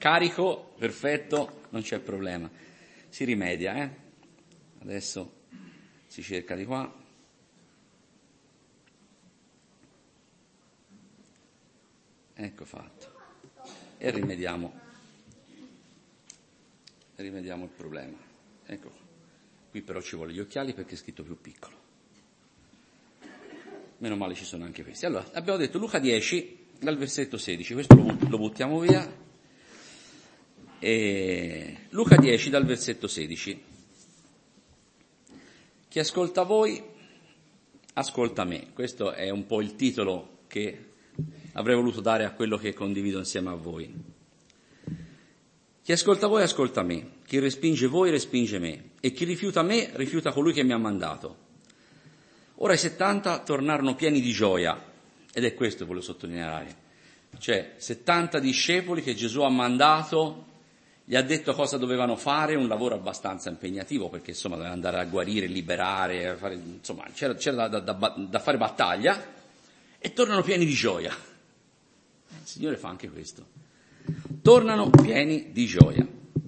Carico, perfetto, non c'è problema. Si rimedia, Adesso si cerca di qua. Ecco fatto. E rimediamo il problema. Ecco qua. Qui però ci vuole gli occhiali perché è scritto più piccolo. Meno male ci sono anche questi. Allora, abbiamo detto Luca 10 dal versetto 16, questo lo buttiamo via. Luca 10 dal versetto 16. Chi ascolta voi, ascolta me. Questo è un po' il titolo che avrei voluto dare a quello che condivido insieme a voi. Chi ascolta voi, ascolta me. Chi respinge voi, respinge me. E chi rifiuta me, rifiuta colui che mi ha mandato. Ora i 70 tornarono pieni di gioia, ed è questo che voglio sottolineare. Cioè, 70 discepoli che Gesù ha mandato, gli ha detto cosa dovevano fare, un lavoro abbastanza impegnativo, perché insomma dovevano andare a guarire, liberare, insomma c'era da fare battaglia, e tornano pieni di gioia. Il Signore fa anche questo. Tornano pieni di gioia.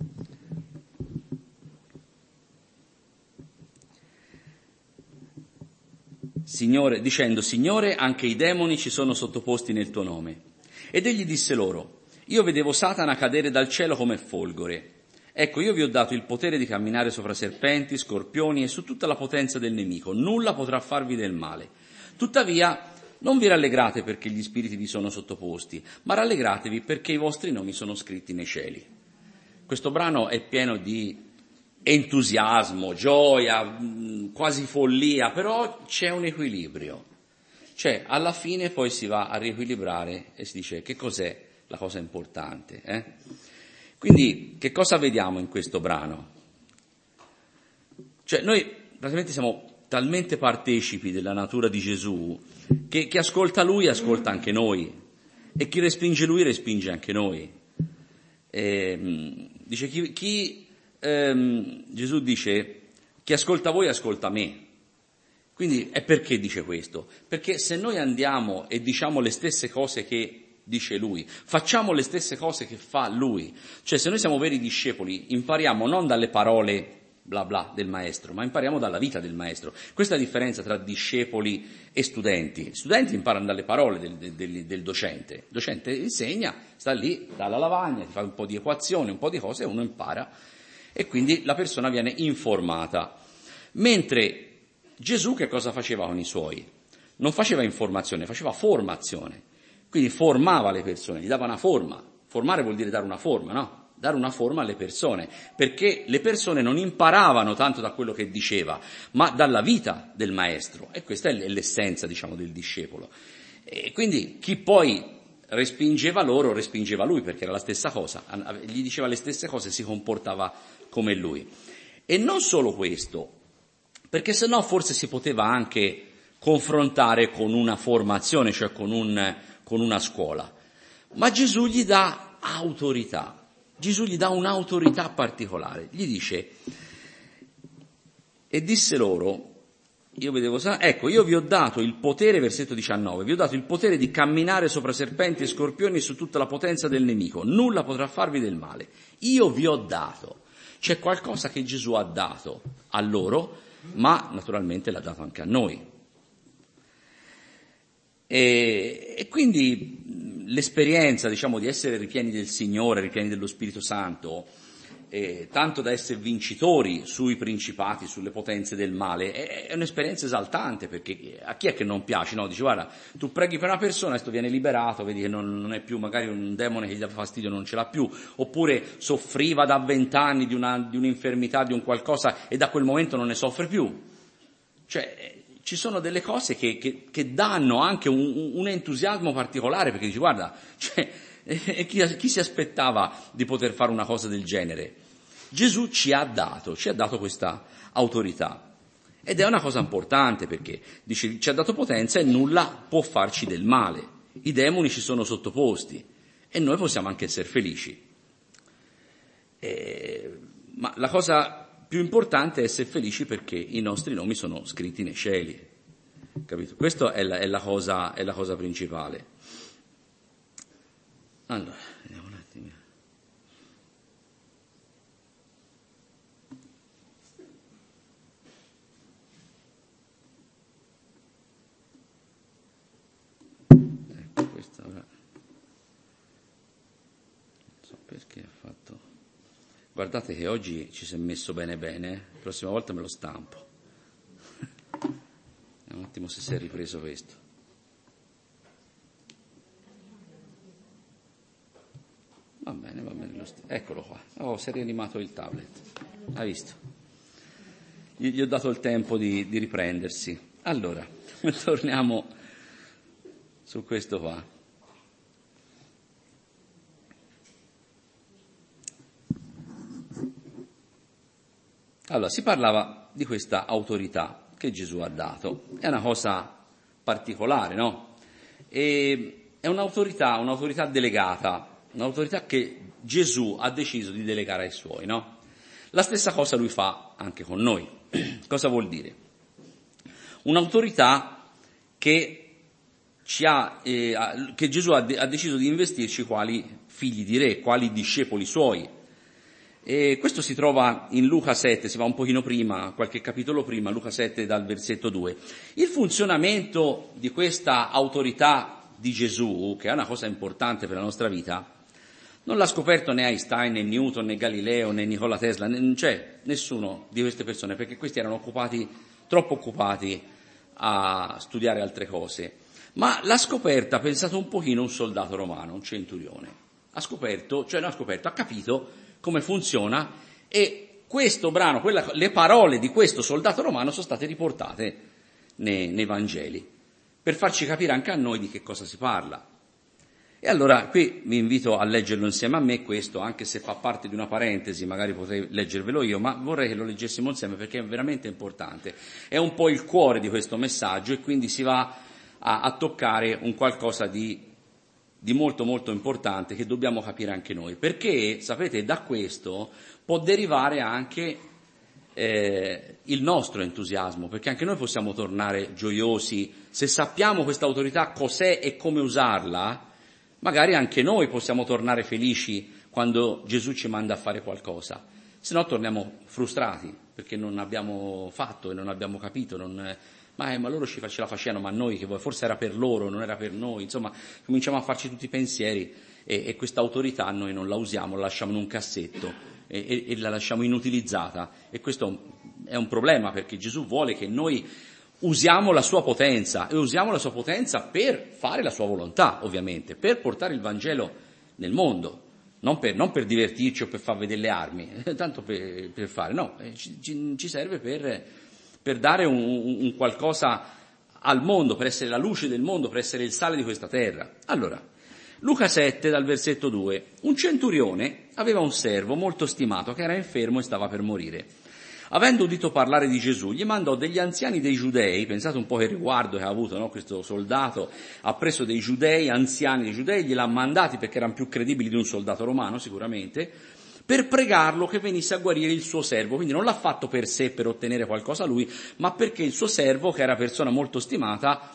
Dicendo, Signore, anche i demoni ci sono sottoposti nel tuo nome. Ed egli disse loro, io vedevo Satana cadere dal cielo come folgore. Ecco, io vi ho dato il potere di camminare sopra serpenti, scorpioni e su tutta la potenza del nemico. Nulla potrà farvi del male. Tuttavia, non vi rallegrate perché gli spiriti vi sono sottoposti, ma rallegratevi perché i vostri nomi sono scritti nei cieli. Questo brano è pieno di entusiasmo, gioia, quasi follia, però c'è un equilibrio. Cioè, alla fine poi si va a riequilibrare e si dice che cos'è la cosa importante. Quindi, che cosa vediamo in questo brano? Cioè, noi praticamente siamo talmente partecipi della natura di Gesù che chi ascolta Lui ascolta anche noi e chi respinge Lui respinge anche noi. Dice Gesù dice, chi ascolta voi ascolta me. Quindi è perché dice questo? Perché se noi andiamo e diciamo le stesse cose che dice Lui, facciamo le stesse cose che fa Lui, cioè se noi siamo veri discepoli, impariamo non dalle parole bla bla del maestro, ma impariamo dalla vita del maestro. Questa è la differenza tra discepoli e studenti. Studenti imparano dalle parole del docente. Il docente insegna, sta lì, dà la lavagna, ti fa un po' di equazioni, un po' di cose e uno impara. E quindi la persona viene informata. Mentre Gesù che cosa faceva con i suoi? Non faceva informazione, faceva formazione. Quindi formava le persone, gli dava una forma. Formare vuol dire dare una forma, no? Dare una forma alle persone, perché le persone non imparavano tanto da quello che diceva, ma dalla vita del maestro. E questa è l'essenza, diciamo, del discepolo. E quindi chi poi respingeva loro, respingeva lui, perché era la stessa cosa, gli diceva le stesse cose, si comportava come lui. E non solo questo, perché sennò forse si poteva anche confrontare con una formazione, cioè con una scuola. Ma Gesù gli dà autorità, Gesù gli dà un'autorità particolare, gli dice, e disse loro, io vi ho dato il potere, versetto 19, vi ho dato il potere di camminare sopra serpenti e scorpioni e su tutta la potenza del nemico, nulla potrà farvi del male. Io vi ho dato, c'è qualcosa che Gesù ha dato a loro, ma naturalmente l'ha dato anche a noi. E quindi l'esperienza, diciamo, di essere ripieni del Signore, ripieni dello Spirito Santo, tanto da essere vincitori sui principati, sulle potenze del male, è un'esperienza esaltante, perché a chi è che non piace, no? Dice, guarda, tu preghi per una persona, questo viene liberato, vedi che non è più magari un demone che gli dà fastidio, non ce l'ha più, oppure soffriva da 20 anni di un'infermità, di un qualcosa, e da quel momento non ne soffre più. Cioè, ci sono delle cose che danno anche un entusiasmo particolare, perché dici, guarda, cioè, chi si aspettava di poter fare una cosa del genere? Gesù ci ha dato questa autorità. Ed è una cosa importante, perché dice, ci ha dato potenza e nulla può farci del male. I demoni ci sono sottoposti e noi possiamo anche essere felici. Ma la cosa più importante è essere felici perché i nostri nomi sono scritti nei cieli, capito? Questa è la cosa principale. Allora, vediamo un attimo. ora non so perché ha fatto. Guardate che oggi ci si è messo bene bene, la prossima volta me lo stampo. Un attimo se si è ripreso questo. Va bene, eccolo qua. Oh, si è rianimato il tablet. Hai visto? Gli ho dato il tempo di riprendersi. Allora, torniamo su questo qua. Allora, si parlava di questa autorità che Gesù ha dato. È una cosa particolare, no? E è un'autorità delegata, un'autorità che Gesù ha deciso di delegare ai suoi, no? La stessa cosa lui fa anche con noi. Cosa vuol dire? Un'autorità che Gesù ha deciso di investirci quali figli di re, quali discepoli suoi. E questo si trova in Luca 7, si va un pochino prima, qualche capitolo prima, Luca 7 dal versetto 2. Il funzionamento di questa autorità di Gesù, che è una cosa importante per la nostra vita, non l'ha scoperto né Einstein, né Newton, né Galileo, né Nikola Tesla, non c'è nessuno di queste persone, perché questi erano troppo occupati a studiare altre cose. Ma l'ha scoperta, pensate un pochino, un soldato romano, un centurione. Ha capito come funziona, e questo brano, le parole di questo soldato romano sono state riportate nei Vangeli, per farci capire anche a noi di che cosa si parla. E allora qui vi invito a leggerlo insieme a me questo, anche se fa parte di una parentesi, magari potrei leggervelo io, ma vorrei che lo leggessimo insieme perché è veramente importante. È un po' il cuore di questo messaggio e quindi si va a toccare un qualcosa di molto molto importante che dobbiamo capire anche noi, perché sapete, da questo può derivare anche il nostro entusiasmo, perché anche noi possiamo tornare gioiosi se sappiamo questa autorità cos'è e come usarla. Magari anche noi possiamo tornare felici quando Gesù ci manda a fare qualcosa, se no torniamo frustrati perché non abbiamo fatto e non abbiamo capito, ma loro ce la facevano, ma noi che forse era per loro, non era per noi, insomma cominciamo a farci tutti i pensieri e questa autorità noi non la usiamo, la lasciamo in un cassetto e la lasciamo inutilizzata, e questo è un problema, perché Gesù vuole che noi usiamo la sua potenza, e usiamo la sua potenza per fare la sua volontà, ovviamente, per portare il Vangelo nel mondo, non per divertirci o per far vedere le armi, tanto per fare, no, ci serve per dare un qualcosa al mondo, per essere la luce del mondo, per essere il sale di questa terra. Allora, Luca 7 dal versetto 2, un centurione aveva un servo molto stimato che era infermo e stava per morire. Avendo udito parlare di Gesù, gli mandò degli anziani dei giudei, pensate un po' che riguardo che ha avuto, no? Questo soldato ha preso dei giudei, anziani dei giudei, gliel'ha mandati perché erano più credibili di un soldato romano sicuramente, per pregarlo che venisse a guarire il suo servo. Quindi non l'ha fatto per sé, per ottenere qualcosa lui, ma perché il suo servo, che era persona molto stimata,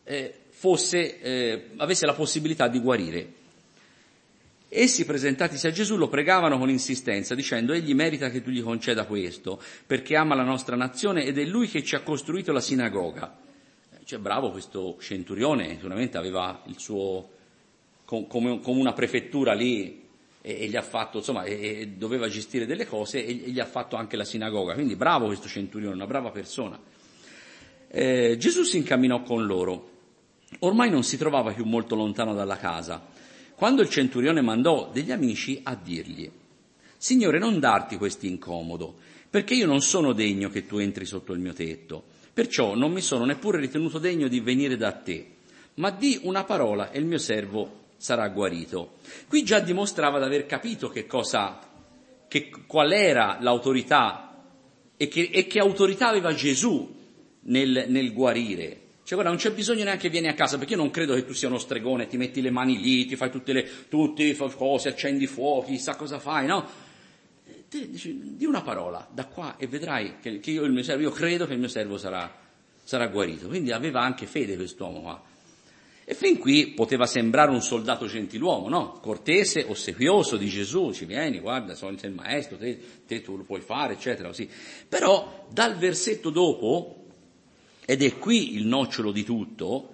avesse la possibilità di guarire. Essi, presentatisi a Gesù, lo pregavano con insistenza, dicendo: egli merita che tu gli conceda questo, perché ama la nostra nazione ed è lui che ci ha costruito la sinagoga. Cioè, bravo questo centurione, sicuramente aveva il suo, come una prefettura lì, e gli ha fatto, insomma, e doveva gestire delle cose, e gli ha fatto anche la sinagoga. Quindi bravo questo centurione, una brava persona. Gesù si incamminò con loro. Ormai non si trovava più molto lontano dalla casa, quando il centurione mandò degli amici a dirgli: Signore, non darti questo incomodo, perché io non sono degno che tu entri sotto il mio tetto, perciò non mi sono neppure ritenuto degno di venire da te, ma di una parola e il mio servo sarà guarito. Qui già dimostrava di aver capito qual era l'autorità e che autorità aveva Gesù nel guarire. Cioè, guarda, non c'è bisogno neanche vieni a casa, perché io non credo che tu sia uno stregone, ti metti le mani lì, ti fai tutte le cose, accendi fuochi, chissà cosa fai, no? Te dici, di una parola, da qua, e vedrai che io credo che il mio servo sarà guarito. Quindi aveva anche fede quest'uomo qua. E fin qui poteva sembrare un soldato gentiluomo, no? Cortese, ossequioso di Gesù, ci vieni, guarda, sono il maestro, te tu lo puoi fare, eccetera, così. Però dal versetto dopo, ed è qui il nocciolo di tutto,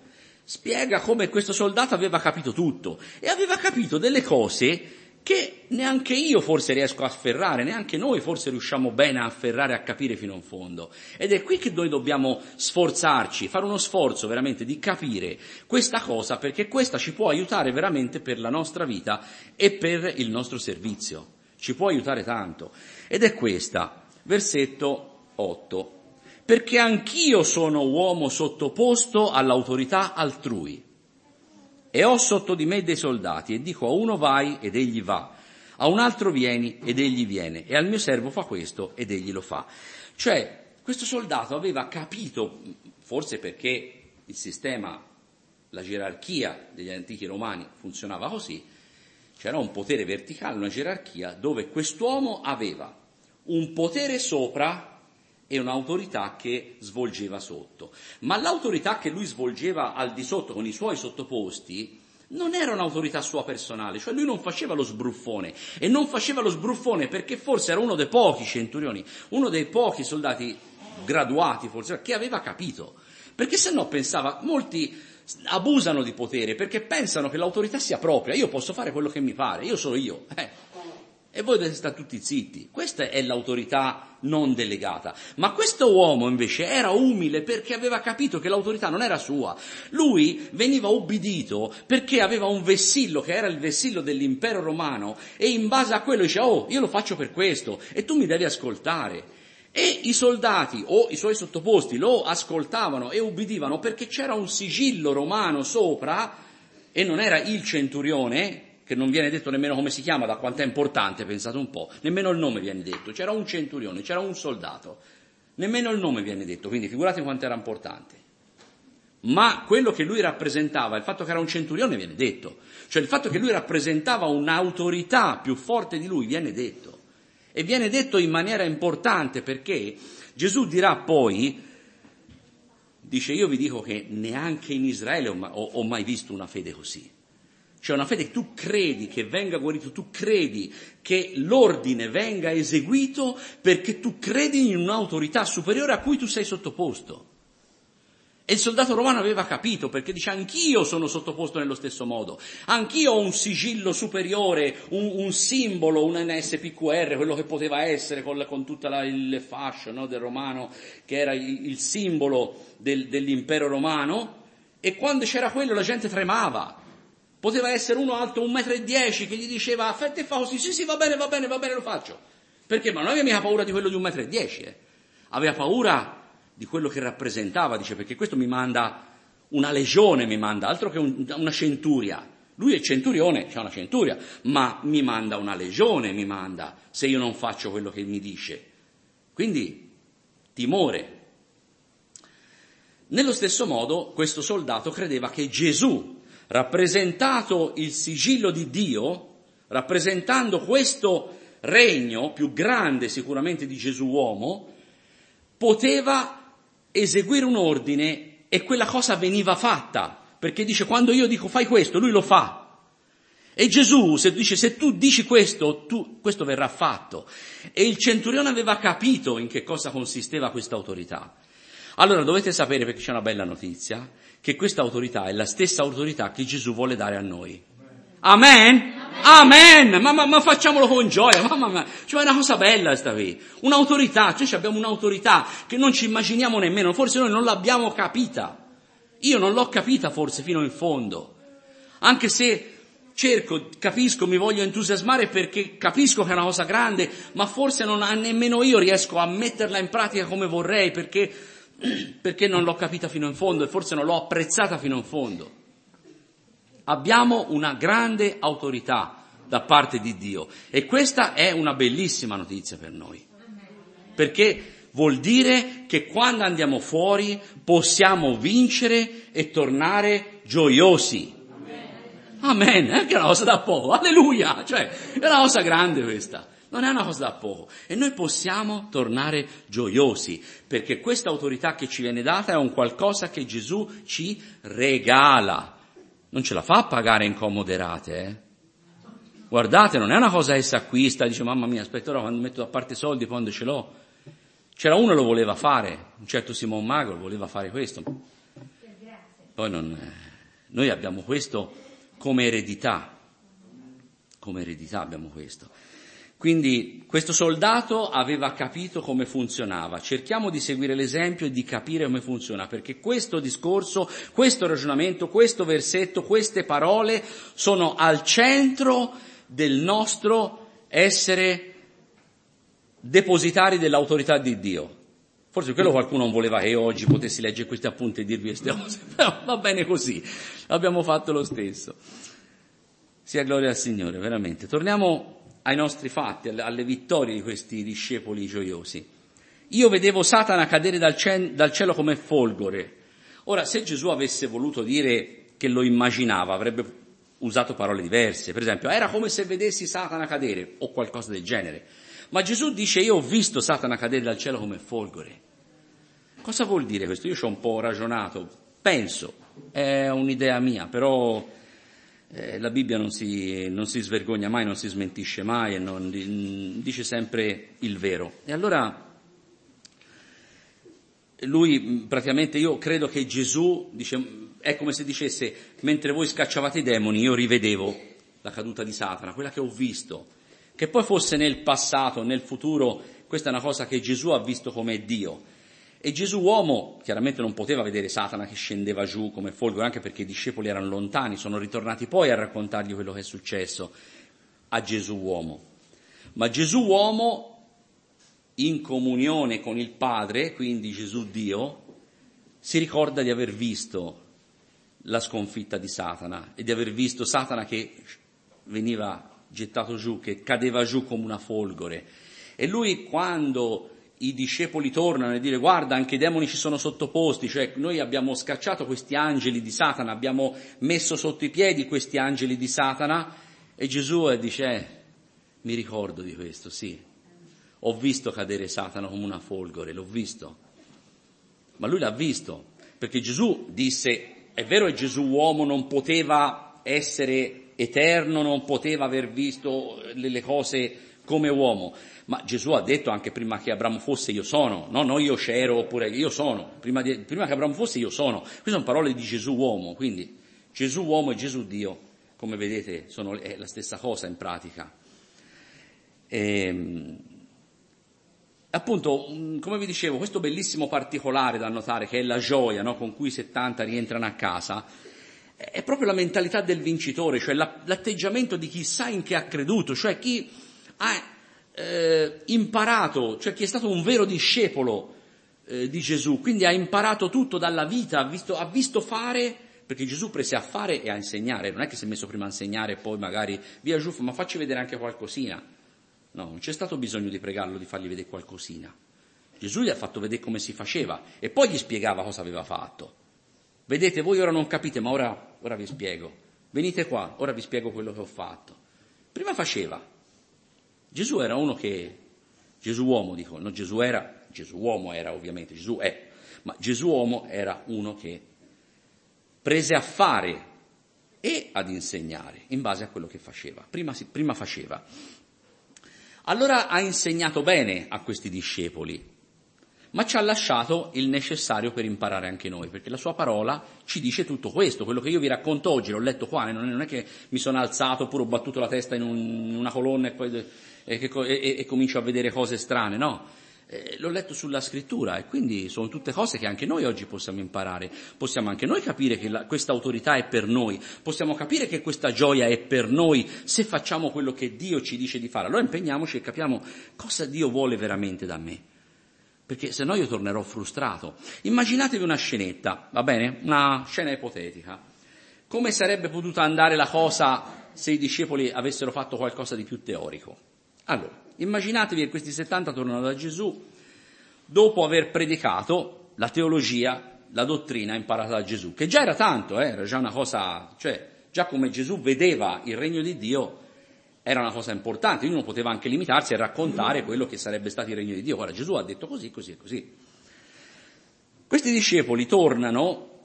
spiega come questo soldato aveva capito tutto e aveva capito delle cose che neanche io forse riesco a afferrare, neanche noi forse riusciamo bene a afferrare, a capire fino in fondo. Ed è qui che noi dobbiamo sforzarci, fare uno sforzo veramente di capire questa cosa, perché questa ci può aiutare veramente per la nostra vita e per il nostro servizio. Ci può aiutare tanto. Ed è questa, versetto 8. Perché anch'io sono uomo sottoposto all'autorità altrui. E ho sotto di me dei soldati, e dico a uno vai, ed egli va, a un altro vieni, ed egli viene, e al mio servo fa questo, ed egli lo fa. Cioè, questo soldato aveva capito, forse perché il sistema, la gerarchia degli antichi romani funzionava così, c'era un potere verticale, una gerarchia, dove quest'uomo aveva un potere sopra e un'autorità che svolgeva sotto. Ma l'autorità che lui svolgeva al di sotto con i suoi sottoposti non era un'autorità sua personale, cioè lui non faceva lo sbruffone, e non faceva lo sbruffone perché forse era uno dei pochi centurioni, uno dei pochi soldati graduati forse, che aveva capito. Perché se no pensava, molti abusano di potere perché pensano che l'autorità sia propria, io posso fare quello che mi pare, io sono io, e voi dovete stare tutti zitti. Questa è l'autorità non delegata. Ma questo uomo invece era umile perché aveva capito che l'autorità non era sua. Lui veniva ubbidito perché aveva un vessillo che era il vessillo dell'impero romano e in base a quello diceva, oh, io lo faccio per questo e tu mi devi ascoltare. E i soldati o i suoi sottoposti lo ascoltavano e ubbidivano perché c'era un sigillo romano sopra e non era il centurione, che non viene detto nemmeno come si chiama, da quanto è importante, pensate un po', nemmeno il nome viene detto, c'era un centurione, c'era un soldato, nemmeno il nome viene detto, quindi figurate quanto era importante. Ma quello che lui rappresentava, il fatto che era un centurione viene detto, cioè il fatto che lui rappresentava un'autorità più forte di lui viene detto, e viene detto in maniera importante perché Gesù dirà poi, dice io vi dico che neanche in Israele ho mai visto una fede così. Cioè una fede che tu credi che venga guarito, tu credi che l'ordine venga eseguito perché tu credi in un'autorità superiore a cui tu sei sottoposto. E il soldato romano aveva capito perché dice anch'io sono sottoposto nello stesso modo, anch'io ho un sigillo superiore, un simbolo, un NSPQR, quello che poteva essere con tutta il fascio, no, del romano, che era il simbolo dell'impero romano, e quando c'era quello la gente tremava. Poteva essere uno alto 1,10 m che gli diceva affetta e fa così, sì va bene, lo faccio. Perché? Ma non aveva mica paura di quello di 1,10 m, aveva paura di quello che rappresentava, dice, perché questo mi manda una legione, altro che una centuria. Lui è centurione, c'ha una centuria, ma mi manda una legione, se io non faccio quello che mi dice. Quindi, timore. Nello stesso modo, questo soldato credeva che Gesù, rappresentato il sigillo di Dio, rappresentando questo regno più grande sicuramente di Gesù uomo, poteva eseguire un ordine e quella cosa veniva fatta, perché dice quando io dico fai questo, lui lo fa. E Gesù dice se tu dici questo, questo verrà fatto. E il centurione aveva capito in che cosa consisteva questa autorità. Allora dovete sapere, perché c'è una bella notizia, che questa autorità è la stessa autorità che Gesù vuole dare a noi. Amen? Amen! Ma facciamolo con gioia, mamma mia, cioè è una cosa bella questa qui. Un'autorità, cioè abbiamo un'autorità che non ci immaginiamo nemmeno, forse noi non l'abbiamo capita. Io non l'ho capita forse fino in fondo. Anche se capisco, mi voglio entusiasmare perché capisco che è una cosa grande, ma forse nemmeno io riesco a metterla in pratica come vorrei perché non l'ho capita fino in fondo e forse non l'ho apprezzata fino in fondo. Abbiamo una grande autorità da parte di Dio e questa è una bellissima notizia per noi, perché vuol dire che quando andiamo fuori possiamo vincere e tornare gioiosi. Amen, è una cosa da poco, alleluia, cioè è una cosa grande questa. Non è una cosa da poco e noi possiamo tornare gioiosi perché questa autorità che ci viene data è un qualcosa che Gesù ci regala, non ce la fa pagare in comode rate. Guardate, non è una cosa che si acquista, dice mamma mia aspetterò quando metto da parte soldi quando ce l'ho. C'era uno che lo voleva fare, un certo Simon Mago voleva fare questo, poi Noi abbiamo questo come eredità abbiamo questo. Quindi questo soldato aveva capito come funzionava. Cerchiamo di seguire l'esempio e di capire come funziona, perché questo discorso, questo ragionamento, questo versetto, queste parole sono al centro del nostro essere depositari dell'autorità di Dio. Forse quello qualcuno non voleva che io oggi potessi leggere questi appunti e dirvi queste cose, però va bene così, abbiamo fatto lo stesso. Sia gloria al Signore, veramente. Torniamo ai nostri fatti, alle vittorie di questi discepoli gioiosi. Io vedevo Satana cadere dal cielo come folgore. Ora, se Gesù avesse voluto dire che lo immaginava, avrebbe usato parole diverse. Per esempio, era come se vedessi Satana cadere, o qualcosa del genere. Ma Gesù dice, io ho visto Satana cadere dal cielo come folgore. Cosa vuol dire questo? Io ci ho un po' ragionato, penso, è un'idea mia, però la Bibbia non si svergogna mai, non si smentisce mai e non dice sempre il vero. E allora lui praticamente, io credo che Gesù dice, è come se dicesse, mentre voi scacciavate i demoni io rivedevo la caduta di Satana, quella che ho visto, che poi fosse nel passato, nel futuro, questa è una cosa che Gesù ha visto come Dio. E Gesù uomo chiaramente non poteva vedere Satana che scendeva giù come folgore, anche perché i discepoli erano lontani, sono ritornati poi a raccontargli quello che è successo a Gesù uomo. Ma Gesù uomo, in comunione con il Padre, quindi Gesù Dio, si ricorda di aver visto la sconfitta di Satana e di aver visto Satana che veniva gettato giù, che cadeva giù come una folgore. E lui, quando i discepoli tornano e dire guarda, anche i demoni ci sono sottoposti, cioè noi abbiamo scacciato questi angeli di Satana, abbiamo messo sotto i piedi questi angeli di Satana, e Gesù dice mi ricordo di questo, sì, ho visto cadere Satana come una folgore, l'ho visto. Ma lui l'ha visto, perché Gesù disse, è vero, è Gesù uomo, non poteva essere eterno, non poteva aver visto le cose come uomo, ma Gesù ha detto anche prima che Abramo fosse io sono, no io c'ero, oppure io sono, prima che Abramo fosse io sono. Queste sono parole di Gesù uomo, quindi Gesù uomo e Gesù Dio, come vedete, è la stessa cosa in pratica. Appunto, come vi dicevo, questo bellissimo particolare da notare, che è la gioia, no, con cui i 70 rientrano a casa, è proprio la mentalità del vincitore, cioè l'atteggiamento di chi sa in che ha creduto, cioè chi ha imparato, cioè chi è stato un vero discepolo di Gesù, quindi ha imparato tutto dalla vita, ha visto fare, perché Gesù prese a fare e a insegnare, non è che si è messo prima a insegnare e poi magari via giù, ma facci vedere anche qualcosina. No, non c'è stato bisogno di pregarlo di fargli vedere qualcosina. Gesù gli ha fatto vedere come si faceva e poi gli spiegava cosa aveva fatto. Vedete, voi ora non capite, ma ora vi spiego. Venite qua, ora vi spiego quello che ho fatto. Prima faceva. Gesù era uno che, Gesù uomo dico, no, Gesù uomo era ovviamente, Gesù è, ma Gesù uomo era uno che prese a fare e ad insegnare in base a quello che faceva. Prima faceva. Allora ha insegnato bene a questi discepoli, ma ci ha lasciato il necessario per imparare anche noi, perché la sua parola ci dice tutto questo, quello che io vi racconto oggi, l'ho letto qua, non è che mi sono alzato oppure ho battuto la testa in una colonna e poi e comincio a vedere cose strane, no, l'ho letto sulla scrittura e quindi sono tutte cose che anche noi oggi possiamo imparare, possiamo anche noi capire che questa autorità è per noi, possiamo capire che questa gioia è per noi se facciamo quello che Dio ci dice di fare. Allora impegniamoci e capiamo cosa Dio vuole veramente da me, perché se no io tornerò frustrato. Immaginatevi una scenetta, va bene? Una scena ipotetica. Come sarebbe potuta andare la cosa se i discepoli avessero fatto qualcosa di più teorico? Allora, immaginatevi che questi 70 tornano da Gesù dopo aver predicato la teologia, la dottrina imparata da Gesù, che già era tanto, era già una cosa, cioè già come Gesù vedeva il regno di Dio era una cosa importante, uno poteva anche limitarsi a raccontare quello che sarebbe stato il regno di Dio. Ora Gesù ha detto così, così e così. Questi discepoli tornano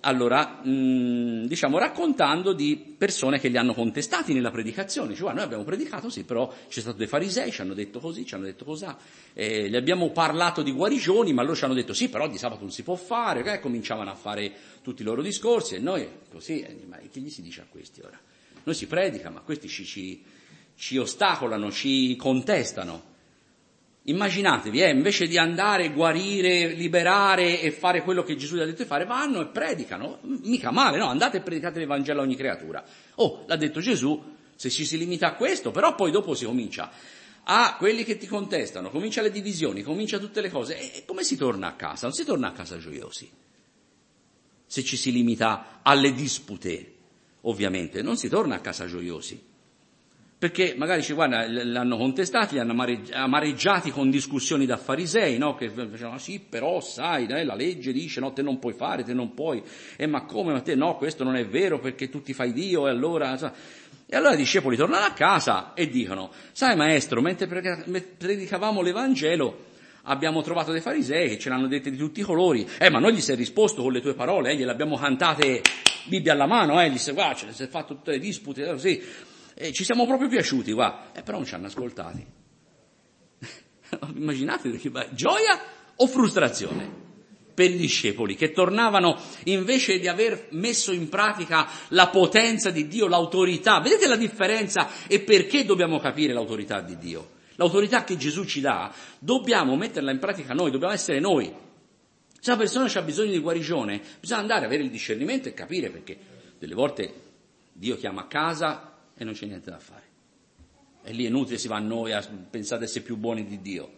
allora, raccontando di persone che li hanno contestati nella predicazione. Dice, noi abbiamo predicato, sì, però c'è stato dei farisei, ci hanno detto così, ci hanno detto cos'ha. Gli abbiamo parlato di guarigioni, ma loro ci hanno detto, sì, però di sabato non si può fare, cominciavano a fare tutti i loro discorsi, e noi così, ma che gli si dice a questi ora? Noi si predica, ma questi ci ostacolano, ci contestano. Immaginatevi, invece di andare, guarire, liberare e fare quello che Gesù gli ha detto di fare, vanno e predicano, mica male, no? Andate e predicate l'Evangelo a ogni creatura. L'ha detto Gesù, se ci si limita a questo, però poi dopo si comincia a quelli che ti contestano, comincia le divisioni, comincia tutte le cose, e come si torna a casa? Non si torna a casa gioiosi, se ci si limita alle dispute, ovviamente, non si torna a casa gioiosi. Perché magari guarda, l'hanno contestati, li hanno amareggiati con discussioni da farisei, no? Che facevano, sì, però sai, la legge dice, no, te non puoi fare, te non puoi, ma come, ma te no, questo non è vero perché tu ti fai Dio, e allora i discepoli tornano a casa e dicono, sai maestro, mentre predicavamo l'Evangelo abbiamo trovato dei farisei che ce l'hanno dette di tutti i colori, ma noi gli si è risposto con le tue parole, gliele abbiamo cantate Bibbia alla mano, gli si guarda, ce le si è fatto tutte le dispute, così. Ci siamo proprio piaciuti, però non ci hanno ascoltati. Immaginate, gioia o frustrazione per i discepoli che tornavano, invece di aver messo in pratica la potenza di Dio, l'autorità. Vedete la differenza e perché dobbiamo capire l'autorità di Dio? L'autorità che Gesù ci dà, dobbiamo metterla in pratica noi, dobbiamo essere noi. Se una persona ha bisogno di guarigione, bisogna andare a avere il discernimento e capire, perché delle volte Dio chiama a casa e non c'è niente da fare. E lì è inutile si va a noi a pensare di essere più buoni di Dio.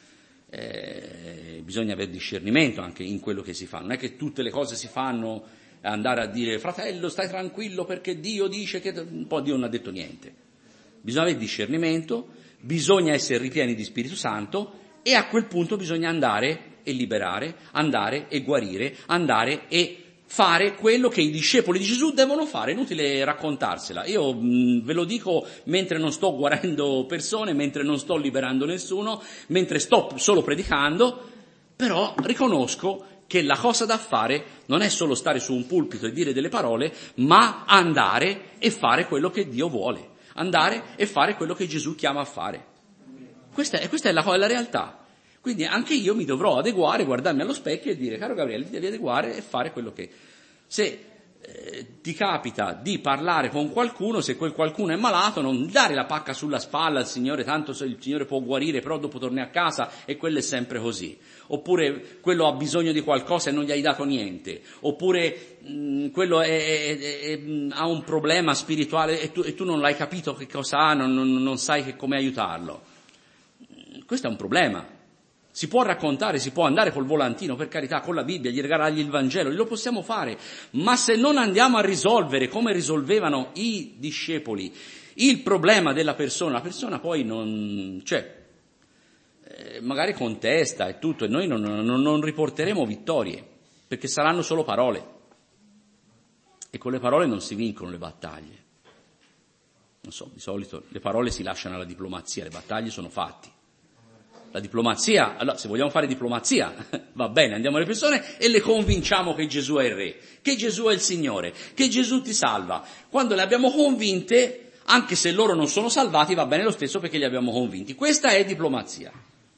Bisogna avere discernimento anche in quello che si fa. Non è che tutte le cose si fanno andare a dire, fratello, stai tranquillo perché Dio dice che... Poi Dio non ha detto niente. Bisogna avere discernimento, bisogna essere ripieni di Spirito Santo e a quel punto bisogna andare e liberare, andare e guarire, andare e fare quello che i discepoli di Gesù devono fare, inutile raccontarsela. Io ve lo dico mentre non sto guarendo persone, mentre non sto liberando nessuno, mentre sto solo predicando, però riconosco che la cosa da fare non è solo stare su un pulpito e dire delle parole, ma andare e fare quello che Dio vuole, andare e fare quello che Gesù chiama a fare. Questa è la realtà. Quindi anche io mi dovrò adeguare, guardarmi allo specchio e dire, caro Gabriele, ti devi adeguare e fare quello che... Se ti capita di parlare con qualcuno, se quel qualcuno è malato, non dare la pacca sulla spalla al Signore, tanto se il Signore può guarire, però dopo torni a casa e quello è sempre così. Oppure quello ha bisogno di qualcosa e non gli hai dato niente. Oppure quello ha un problema spirituale e tu non l'hai capito che cosa ha, non sai come aiutarlo. Questo è un problema. Si può raccontare, si può andare col volantino, per carità, con la Bibbia, gli regalargli il Vangelo, lo possiamo fare, ma se non andiamo a risolvere, come risolvevano i discepoli, il problema della persona, la persona poi non, magari contesta e tutto, e noi non riporteremo vittorie, perché saranno solo parole, e con le parole non si vincono le battaglie. Non so, di solito le parole si lasciano alla diplomazia, le battaglie sono fatti. La diplomazia, allora se vogliamo fare diplomazia, va bene, andiamo alle persone e le convinciamo che Gesù è il Re, che Gesù è il Signore, che Gesù ti salva. Quando le abbiamo convinte, anche se loro non sono salvati, va bene lo stesso perché li abbiamo convinti. Questa è diplomazia.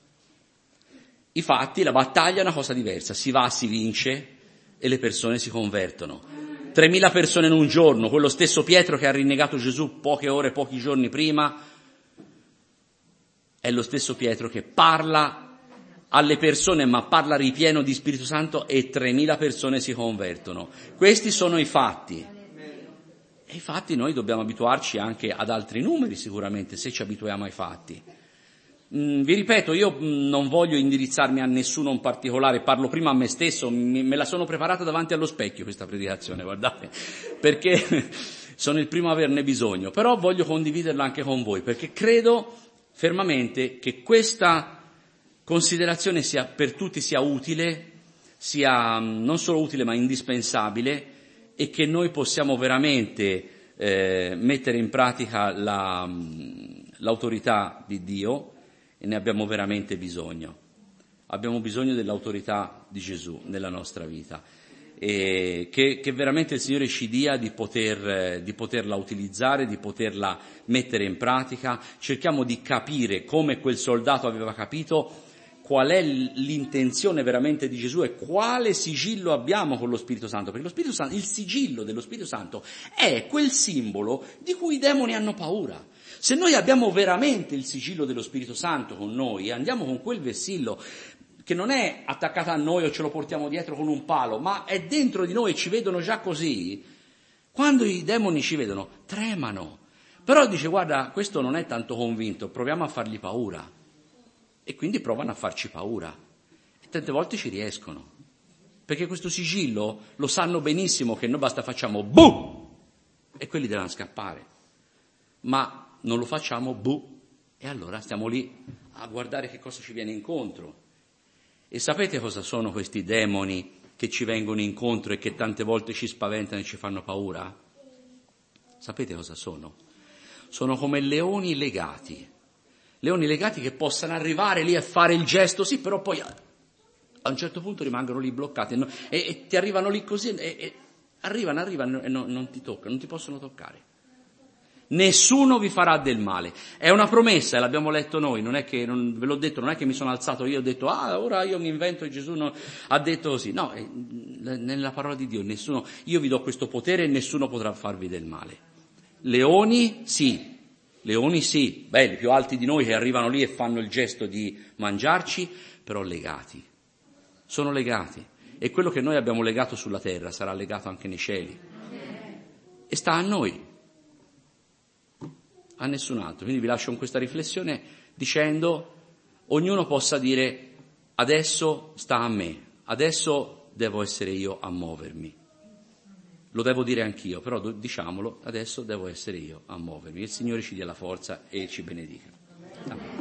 I fatti, la battaglia è una cosa diversa, si va, si vince e le persone si convertono. 3.000 persone in un giorno, quello stesso Pietro che ha rinnegato Gesù poche ore, pochi giorni prima, è lo stesso Pietro che parla alle persone, ma parla ripieno di Spirito Santo e 3.000 persone si convertono. Questi sono i fatti. E infatti noi dobbiamo abituarci anche ad altri numeri sicuramente, se ci abituiamo ai fatti. Vi ripeto, io non voglio indirizzarmi a nessuno in particolare, parlo prima a me stesso, me la sono preparata davanti allo specchio questa predicazione, guardate, perché sono il primo a averne bisogno, però voglio condividerla anche con voi, perché credo fermamente che questa considerazione sia per tutti sia utile, sia non solo utile ma indispensabile, e che noi possiamo veramente mettere in pratica l'autorità di Dio, e ne abbiamo veramente bisogno. Abbiamo bisogno dell'autorità di Gesù nella nostra vita. che veramente il Signore ci dia di poterla utilizzare, di poterla mettere in pratica. Cerchiamo di capire come quel soldato aveva capito qual è l'intenzione veramente di Gesù e quale sigillo abbiamo con lo Spirito Santo, perché lo Spirito Santo, il sigillo dello Spirito Santo è quel simbolo di cui i demoni hanno paura. Se noi abbiamo veramente il sigillo dello Spirito Santo con noi, andiamo con quel vessillo che non è attaccato a noi o ce lo portiamo dietro con un palo, ma è dentro di noi e ci vedono già così, quando i demoni ci vedono tremano. Però dice: guarda, questo non è tanto convinto, proviamo a fargli paura. E quindi provano a farci paura. E tante volte ci riescono. Perché questo sigillo lo sanno benissimo che noi basta facciamo buh! E quelli devono scappare. Ma non lo facciamo buh! E allora stiamo lì a guardare che cosa ci viene incontro. E sapete cosa sono questi demoni che ci vengono incontro e che tante volte ci spaventano e ci fanno paura? Sapete cosa sono? Sono come leoni legati che possano arrivare lì a fare il gesto, sì, però poi a un certo punto rimangono lì bloccati e ti arrivano lì così e arrivano e non ti toccano, non ti possono toccare. Nessuno vi farà del male. È una promessa, e l'abbiamo letto noi, non è che, ve l'ho detto, non è che mi sono alzato io e ho detto: ora io mi invento e Gesù ha detto così. No, nella parola di Dio io vi do questo potere e nessuno potrà farvi del male. Leoni sì, belli, più alti di noi che arrivano lì e fanno il gesto di mangiarci, però legati. Sono legati. E quello che noi abbiamo legato sulla terra sarà legato anche nei cieli. E sta a noi. A nessun altro. Quindi vi lascio con questa riflessione dicendo: ognuno possa dire: adesso sta a me, adesso devo essere io a muovermi. Lo devo dire anch'io, però diciamolo: adesso devo essere io a muovermi. Il Signore ci dia la forza e ci benedica. Amen.